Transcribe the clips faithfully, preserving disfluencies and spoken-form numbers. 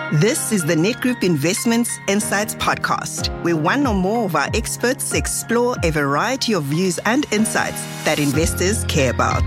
This is the Net Group Investments Insights Podcast, where one or more of our experts explore a variety of views and insights that investors care about.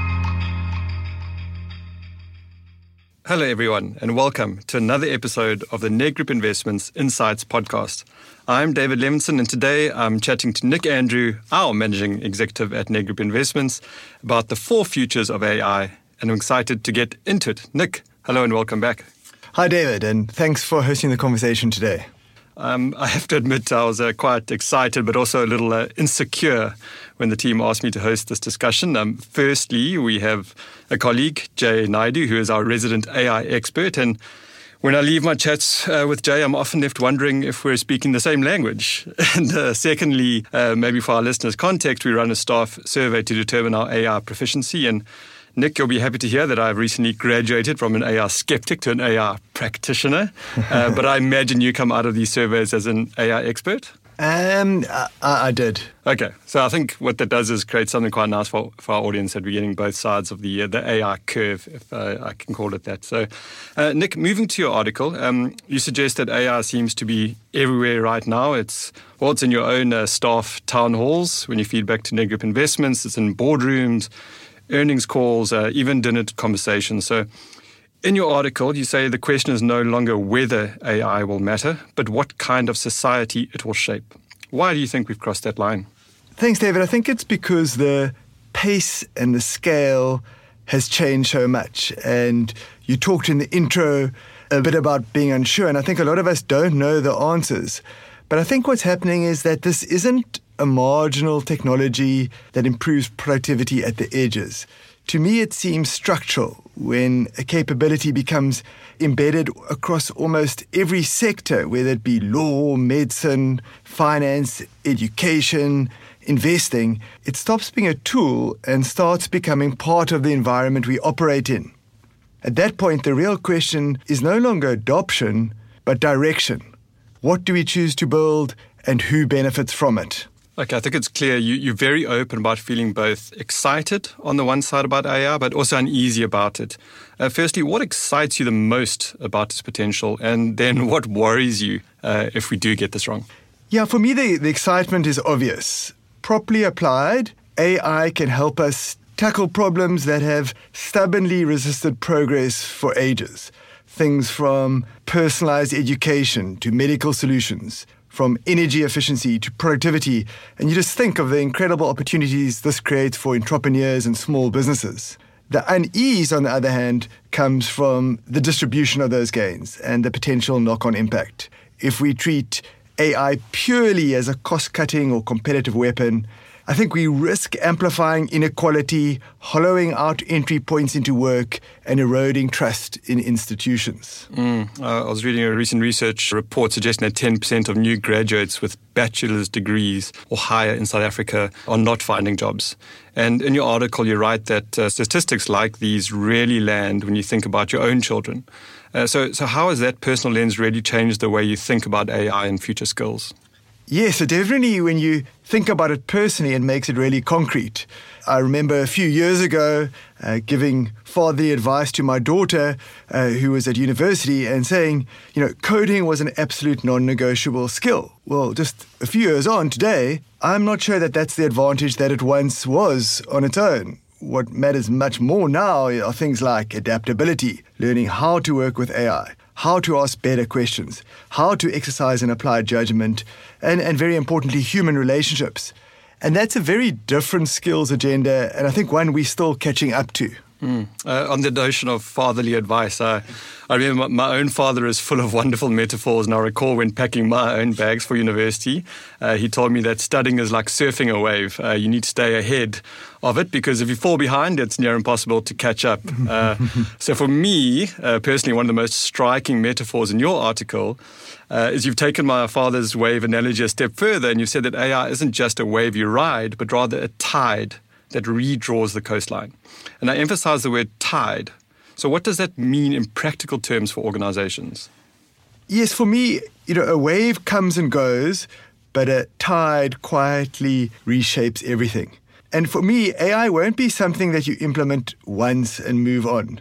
Hello, everyone, and welcome to another episode of the Net Group Investments Insights Podcast. I'm David Levinson, and today I'm chatting to Nick Andrew, our Managing Executive at Net Group Investments, about the four futures of A I, and I'm excited to get into it. Nick, hello and welcome back. Hi, David, and thanks for hosting the conversation today. Um, I have to admit I was uh, quite excited, but also a little uh, insecure when the team asked me to host this discussion. Um, firstly, we have a colleague, Jay Naidu, who is our resident A I expert. And when I leave my chats uh, with Jay, I'm often left wondering if we're speaking the same language. And uh, secondly, uh, maybe for our listeners' context, we run a staff survey to determine our A I proficiency. And Nick, you'll be happy to hear that I've recently graduated from an A I skeptic to an A I practitioner. Uh, but I imagine you come out of these surveys as an A I expert? Um, I, I did. Okay, so I think what that does is create something quite nice for, for our audience, that we're getting both sides of the uh, the A I curve, if uh, I can call it that. So, uh, Nick, moving to your article, um, you suggest that A I seems to be everywhere right now. It's, well, it's in your own uh, staff town halls, when you feed back to Net Group Investments, it's in boardrooms, earnings calls, uh, even dinner conversations. So in your article, you say the question is no longer whether A I will matter, but what kind of society it will shape. Why do you think we've crossed that line? Thanks, David. I think it's because the pace and the scale has changed so much. And you talked in the intro a bit about being unsure, and I think a lot of us don't know the answers. But I think what's happening is that this isn't a marginal technology that improves productivity at the edges. To me, it seems structural when a capability becomes embedded across almost every sector, whether it be law, medicine, finance, education, investing. It stops being a tool and starts becoming part of the environment we operate in. At that point, the real question is no longer adoption, but direction. What do we choose to build, and who benefits from it? Okay, I think it's clear you, you're very open about feeling both excited on the one side about A I, but also uneasy about it. Uh, firstly, what excites you the most about its potential? And then what worries you uh, if we do get this wrong? Yeah, for me, the, the excitement is obvious. Properly applied, A I can help us tackle problems that have stubbornly resisted progress for ages. Things from personalized education to medical solutions, from energy efficiency to productivity, and you just think of the incredible opportunities this creates for entrepreneurs and small businesses. The unease, on the other hand, comes from the distribution of those gains and the potential knock-on impact. If we treat A I purely as a cost-cutting or competitive weapon, I think we risk amplifying inequality, hollowing out entry points into work, and eroding trust in institutions. Mm, uh, I was reading a recent research report suggesting that ten percent of new graduates with bachelor's degrees or higher in South Africa are not finding jobs. And in your article, you write that uh, statistics like these really land when you think about your own children. Uh, so, so how has that personal lens really changed the way you think about A I and future skills? Yes, so definitely when you think about it personally, it makes it really concrete. I remember a few years ago uh, giving fatherly advice to my daughter uh, who was at university and saying, you know, coding was an absolute non-negotiable skill. Well, just a few years on today, I'm not sure that that's the advantage that it once was on its own. What matters much more now are things like adaptability, learning how to work with A I, how to ask better questions, how to exercise and apply judgment, and, and very importantly, human relationships. And that's a very different skills agenda, and I think one we're still catching up to. Mm. Uh, on the notion of fatherly advice, uh, I remember my own father is full of wonderful metaphors, and I recall when packing my own bags for university, uh, he told me that studying is like surfing a wave. Uh, you need to stay ahead of it, because if you fall behind, it's near impossible to catch up. Uh, so for me, uh, personally, one of the most striking metaphors in your article uh, is you've taken my father's wave analogy a step further, and you've said that A I isn't just a wave you ride, but rather a tide that redraws the coastline. And I emphasize the word tide. So what does that mean in practical terms for organizations? Yes, for me, you know, a wave comes and goes, but a tide quietly reshapes everything. And for me, A I won't be something that you implement once and move on.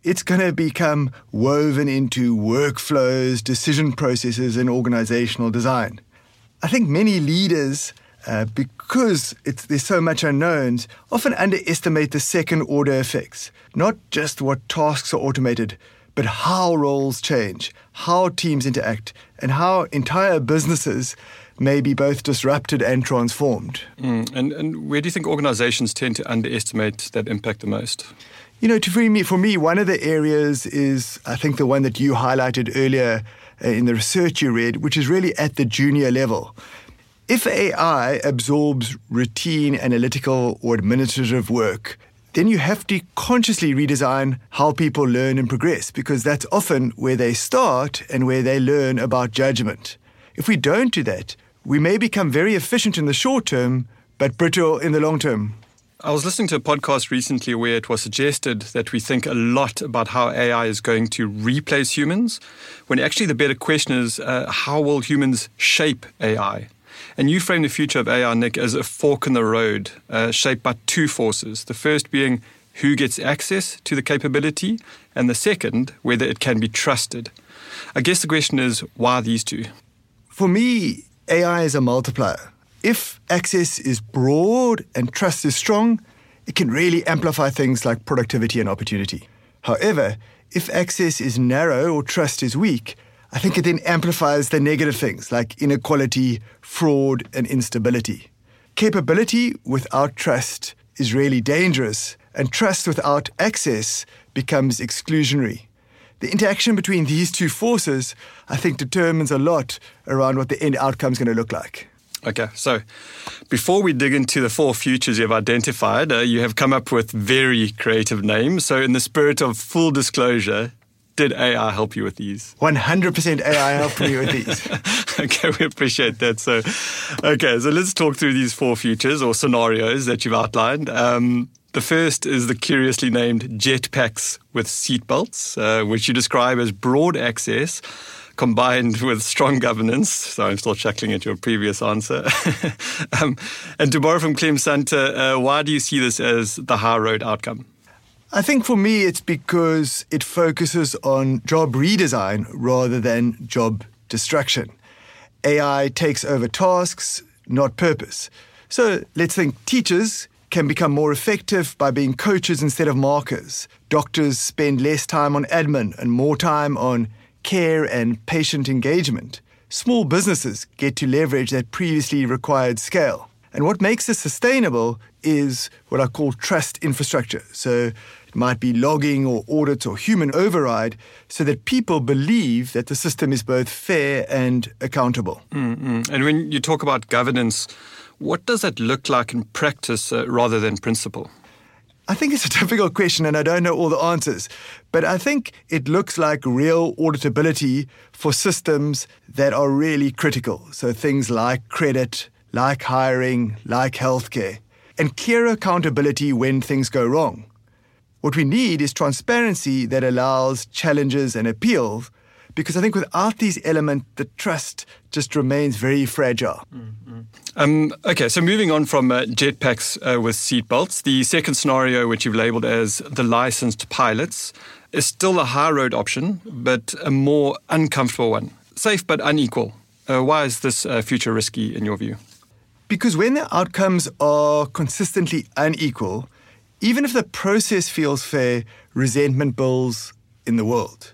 it's going to become woven into workflows, decision processes, and organizational design. I think many leaders, uh, because it's, there's so much unknowns, often underestimate the second-order effects, not just what tasks are automated, but how roles change, how teams interact, and how entire businesses may be both disrupted and transformed. Mm, and, and where do you think organizations tend to underestimate that impact the most? You know, to, for, me, for me, one of the areas is, I think, the one that you highlighted earlier uh, in the research you read, which is really at the junior level. If A I absorbs routine analytical or administrative work, then you have to consciously redesign how people learn and progress, because that's often where they start and where they learn about judgment. If we don't do that, we may become very efficient in the short term, but brittle in the long term. I was listening to a podcast recently where it was suggested that we think a lot about how A I is going to replace humans, when actually the better question is, uh, how will humans shape A I? And you frame the future of A I, Nick, as a fork in the road, uh, shaped by two forces. The first being who gets access to the capability, and the second, whether it can be trusted. I guess the question is, why these two? For me, A I is a multiplier. If access is broad and trust is strong, it can really amplify things like productivity and opportunity. However, if access is narrow or trust is weak, I think it then amplifies the negative things like inequality, fraud, and instability. Capability without trust is really dangerous, and trust without access becomes exclusionary. The interaction between these two forces, I think, determines a lot around what the end outcome is going to look like. Okay, so before we dig into the four futures you've identified, uh, you have come up with very creative names. So in the spirit of full disclosure, did A I help you with these? one hundred percent A I helped me with these. Okay, we appreciate that. So, okay, so let's talk through these four futures or scenarios that you've outlined. Um, the first is the curiously named jetpacks with seatbelts, uh, which you describe as broad access combined with strong governance. So I'm still chuckling at your previous answer. um, and to borrow from Clem Santa, uh, why do you see this as the high road outcome? I think for me it's because it focuses on job redesign rather than job destruction. A I takes over tasks, not purpose. So let's think teachers can become more effective by being coaches instead of markers. Doctors spend less time on admin and more time on care and patient engagement. Small businesses get to leverage that previously required scale. And what makes this sustainable is what I call trust infrastructure. So it might be logging or audits or human override so that people believe that the system is both fair and accountable. Mm-hmm. And when you talk about governance, what does that look like in practice uh, rather than principle? I think it's a difficult question and I don't know all the answers, but I think it looks like real auditability for systems that are really critical. So things like credit, like hiring, like healthcare, and clear accountability when things go wrong. What we need is transparency that allows challenges and appeals, because I think without these elements, the trust just remains very fragile. Mm-hmm. Um, okay, so moving on from uh, jetpacks uh, with seatbelts, the second scenario, which you've labelled as the licensed pilots, is still a high road option, but a more uncomfortable one. Safe but unequal. Uh, why is this uh, future risky in your view? Because when the outcomes are consistently unequal, even if the process feels fair, resentment builds in the world.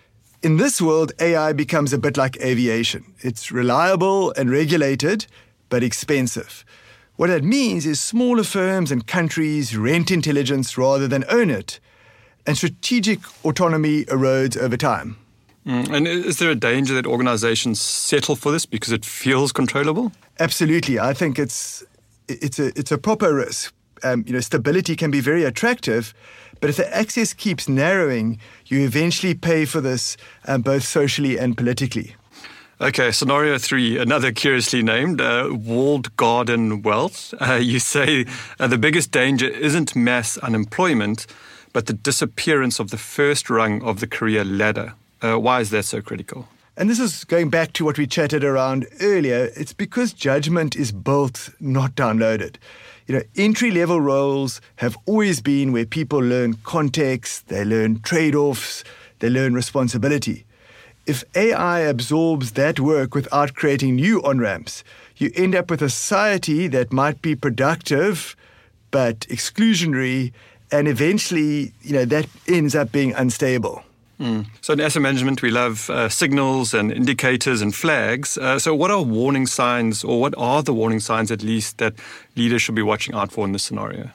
In this world, A I becomes a bit like aviation. It's reliable and regulated, but expensive. What that means is smaller firms and countries rent intelligence rather than own it, and strategic autonomy erodes over time. Mm, and is there a danger that organizations settle for this because it feels controllable? Absolutely. I think it's it's a it's a proper risk. Um, you know, stability can be very attractive, but if the access keeps narrowing, you eventually pay for this um, both socially and politically. Okay, scenario three, another curiously named, uh, walled garden wealth. Uh, you say uh, the biggest danger isn't mass unemployment, but the disappearance of the first rung of the career ladder. Uh, why is that so critical? And this is going back to what we chatted around earlier. It's because judgment is built, not downloaded. You know, entry-level roles have always been where people learn context, they learn trade-offs, they learn responsibility. If A I absorbs that work without creating new on-ramps, you end up with a society that might be productive but exclusionary, and eventually, you know, that ends up being unstable. Mm. So in asset management, we love uh, signals and indicators and flags. Uh, so what are warning signs, or what are the warning signs at least, that leaders should be watching out for in this scenario?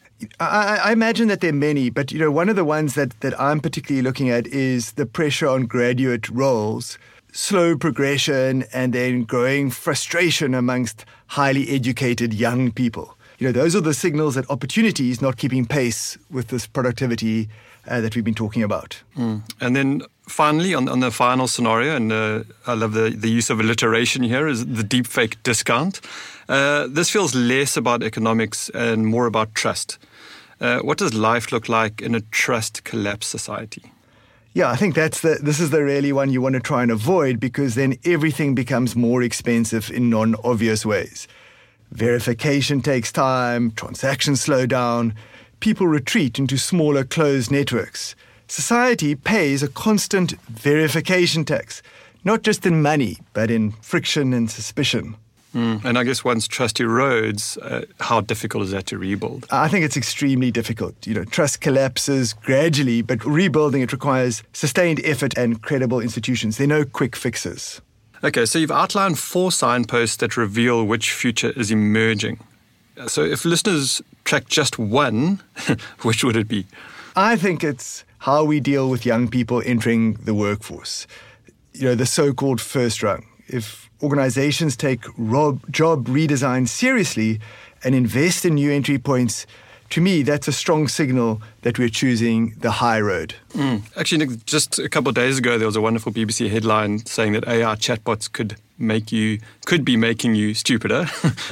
I, I imagine that there are many, but you know, one of the ones that, that I'm particularly looking at is the pressure on graduate roles, slow progression, and then growing frustration amongst highly educated young people. You know, those are the signals that opportunity is not keeping pace with this productivity uh, that we've been talking about. Mm. And then finally, on, on the final scenario, and uh, I love the, the use of alliteration here, is the deepfake discount. Uh, this feels less about economics and more about trust. Uh, what does life look like in a trust collapse society? Yeah, I think that's the, this is the really one you want to try and avoid, because then everything becomes more expensive in non-obvious ways. Verification takes time, transactions slow down, people retreat into smaller closed networks. Society pays a constant verification tax, not just in money, but in friction and suspicion. Mm. And I guess once trust erodes, uh, how difficult is that to rebuild? I think it's extremely difficult. You know, trust collapses gradually, but rebuilding it requires sustained effort and credible institutions. There are no quick fixes. Okay, so you've outlined four signposts that reveal which future is emerging. So if listeners track just one, which would it be? I think it's how we deal with young people entering the workforce. You know, the so-called first rung. If organizations take rob, job redesign seriously and invest in new entry points, to me, that's a strong signal that we're choosing the high road. Mm. Actually, Nick, just a couple of days ago, there was a wonderful B B C headline saying that A I chatbots could make you, could be making you stupider.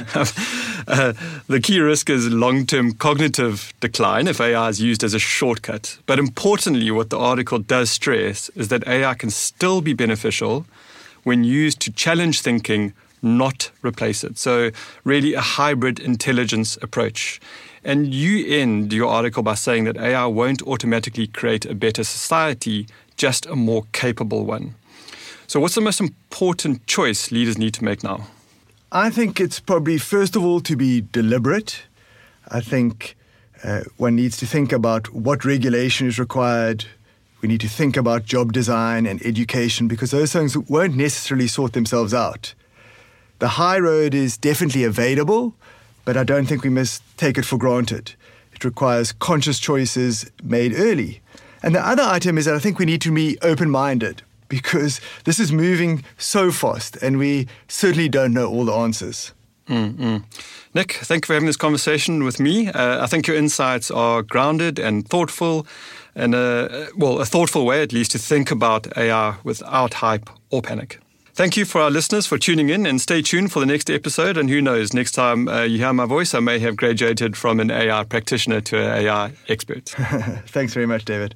uh, the key risk is long-term cognitive decline if A I is used as a shortcut. But importantly, what the article does stress is that A I can still be beneficial when used to challenge thinking, not replace it. So really a hybrid intelligence approach. And you end your article by saying that A I won't automatically create a better society, just a more capable one. So what's the most important choice leaders need to make now? I think it's probably, first of all, to be deliberate. I think uh, one needs to think about what regulation is required. We need to think about job design and education, because those things won't necessarily sort themselves out. The high road is definitely available, but I don't think we must take it for granted. It requires conscious choices made early. And the other item is that I think we need to be open-minded, because this is moving so fast and we certainly don't know all the answers. Mm-hmm. Nick, thank you for having this conversation with me. Uh, I think your insights are grounded and thoughtful, and uh, well, a thoughtful way at least to think about A I without hype or panic. Thank you for our listeners for tuning in, and stay tuned for the next episode. And who knows, next time uh, you hear my voice, I may have graduated from an A I practitioner to an A I expert. Thanks very much, David.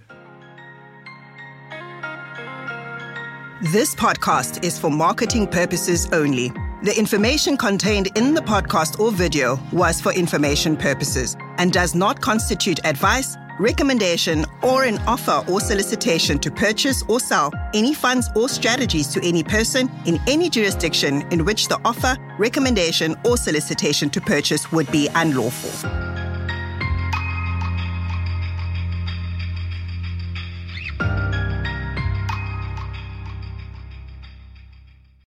This podcast is for marketing purposes only. The information contained in the podcast or video was for information purposes and does not constitute advice, recommendation, or an offer or solicitation to purchase or sell any funds or strategies to any person in any jurisdiction in which the offer, recommendation, or solicitation to purchase would be unlawful.